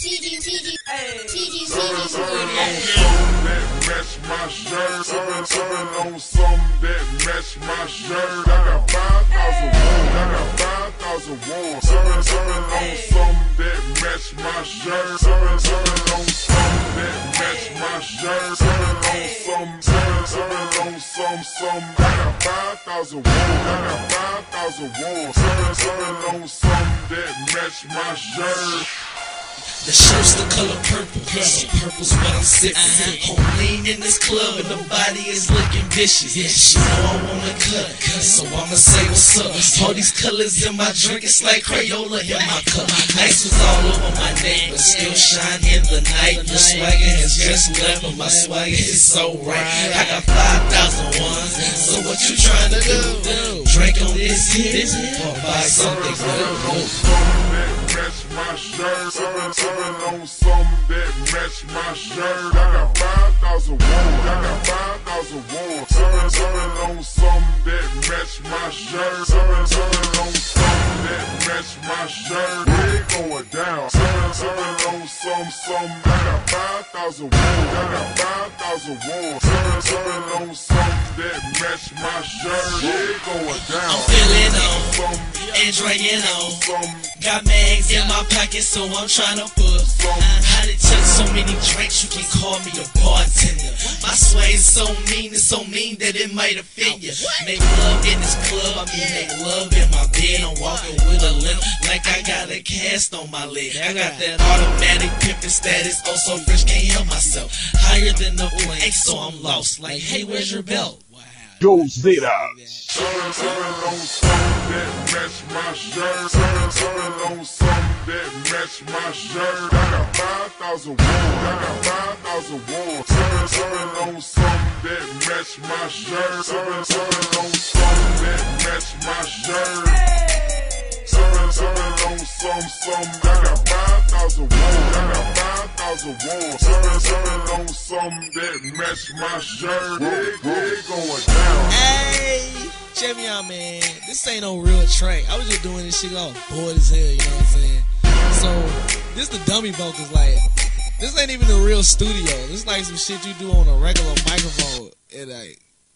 Match my shirt, serving on some that match my shirt. I got 5,000 won, I got 5,000 won. Serving on some that match my shirt, serving on some that match my shirt. Serving on some. I got 5,000 won, I got 5,000 won. Serving on some that match my shirt. The shirt's the color purple, so purple's what I'm sipping. Home lean in this club and the body is looking vicious. She know I wanna cut, so I'ma say what's up. All these colors in my drink, it's like Crayola in my cup. Ice was all over my neck, but still shine in the night. The swagger has just left, but my swagger is so right. I got 5,000 ones, so what you trying to do? Drink on this hit, or buy something good. Match my shirt, serving on some that match my shirt. I got 5,000 won, I got 5,000 won. Serving on some that match my shirt. Serving on some that match my shirt. We going down. Serving on some. I got 5,000 won, I got 5,000 won. Serving on some that match my shirt. We going down. I'm feeling on and drinking on. Got mags in my pocket, so I'm tryna put. I done took so many drinks, you can call me a bartender. My sway is so mean that it might offend you. Make love in this club, make love in my bed. I'm walking with a limp, like I got a cast on my leg. I got that automatic pimpin' status, oh so fresh, can't help myself. Higher than the plane, so I'm lost. Like, hey, where's your belt? Goes Zeta. Serving on some that match my shirt. Serving on some that match my shirt. I got 5,000 won, I got 5,000 won. Serving on some that match my shirt. Serving on some that match my shirt. Serving on some. I got 5,000 won, I got 5,000 won. Serving on some that match my shirt. We going down. Hey, check me out, man. This ain't no real track. I was just doing this shit all bored as hell, you know what I'm saying? So, this the dummy vocals, like, this ain't even a real studio. This is like some shit you do on a regular microphone. And like,